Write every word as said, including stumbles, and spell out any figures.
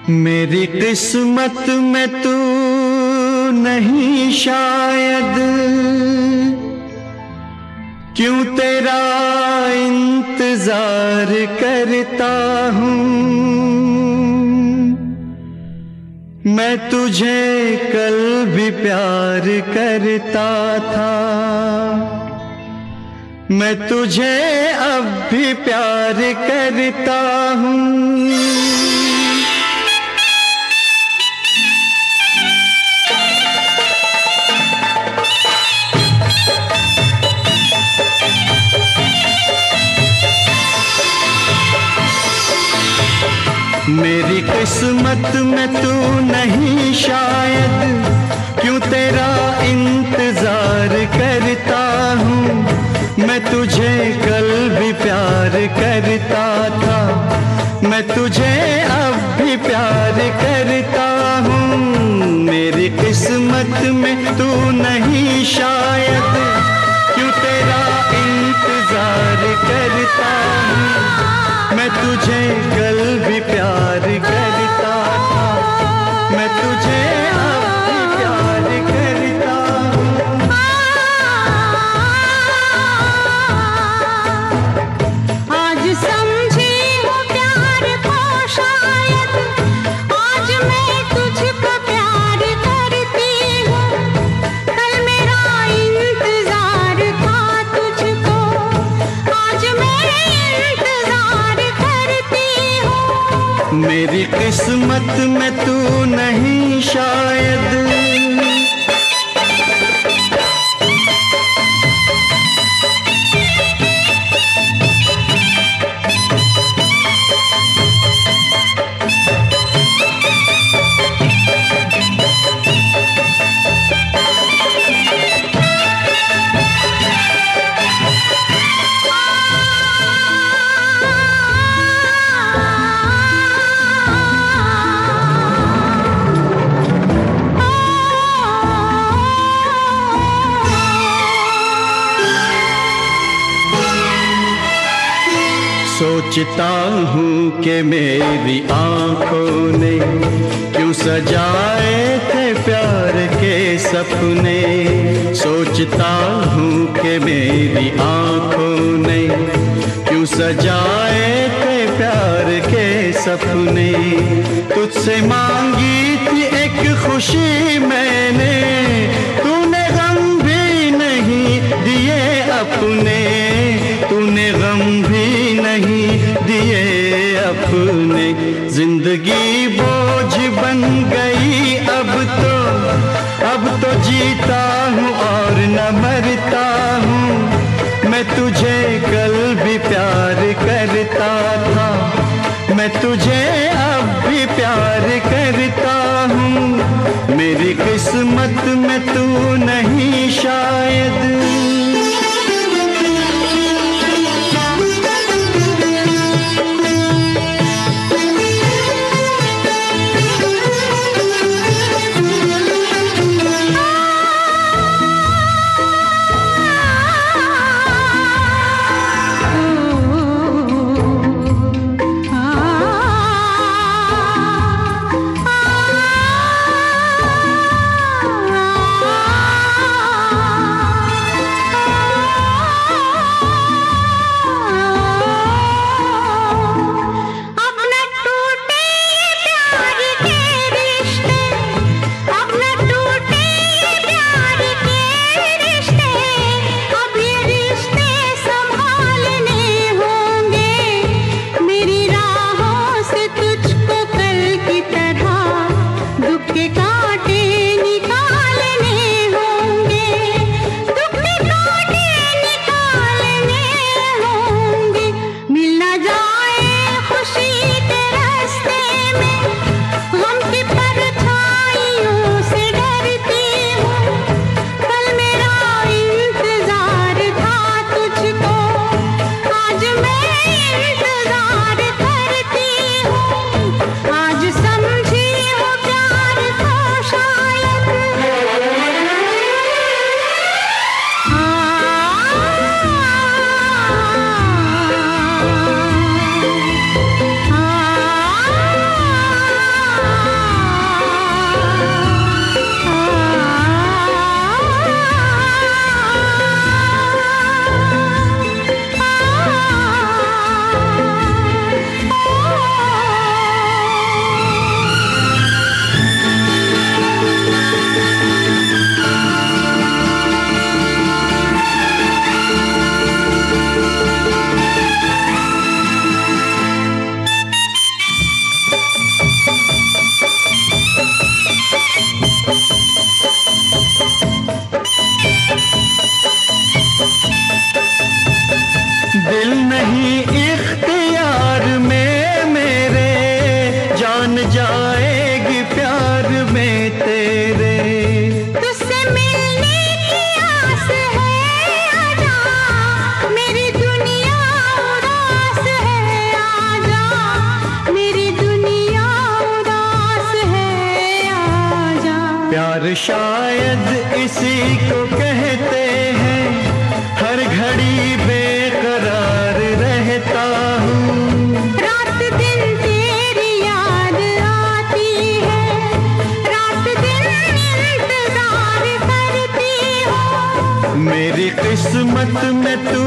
मेरी किस्मत में तू नहीं शायद, क्यों तेरा इंतजार करता हूँ। मैं तुझे कल भी प्यार करता था, मैं तुझे अब भी प्यार करता हूँ। मेरी किस्मत में तू नहीं शायद, क्यों तेरा इंतजार करता हूँ। मैं तुझे कल भी प्यार करता था, मैं तुझे अब भी प्यार करता हूँ। मेरी किस्मत में तू नहीं शायद, क्यों तेरा इंतजार करता हूँ। मैं तुझे कल भी प्यार करता था, मैं तुझे अब भी प्यार करता हूँ। आज समझी हूँ प्यार को शायद, आज मैं तुझको प्यार करती हूँ। कल मेरा इंतजार था तुझको, आज मैं इंतजार करती हूँ। मेरी किस्मत में तू नहीं शायद। सोचता हूँ कि मेरी आँखों ने क्यों सजाए थे प्यार के सपने। सोचता हूँ कि मेरी आँखों ने क्यों सजाए थे प्यार के सपने। तुझसे मांगी थी एक खुशी मैंने, तूने गम भी नहीं दिए अपने, तूने गम भी नहीं दिए अपने। जिंदगी बोझ बन गई अब तो, अब तो जीता हूँ और न मरता हूँ। मैं तुझे कल भी प्यार करता था, मैं तुझे अब भी प्यार करता हूँ। मेरी किस्मत में तू नहीं शायद। को कहते हैं हर घड़ी बेकरार रहता हूँ। रात दिन तेरी याद आती है, रात दिन इंतजार करती हूँ। मेरी किस्मत में तू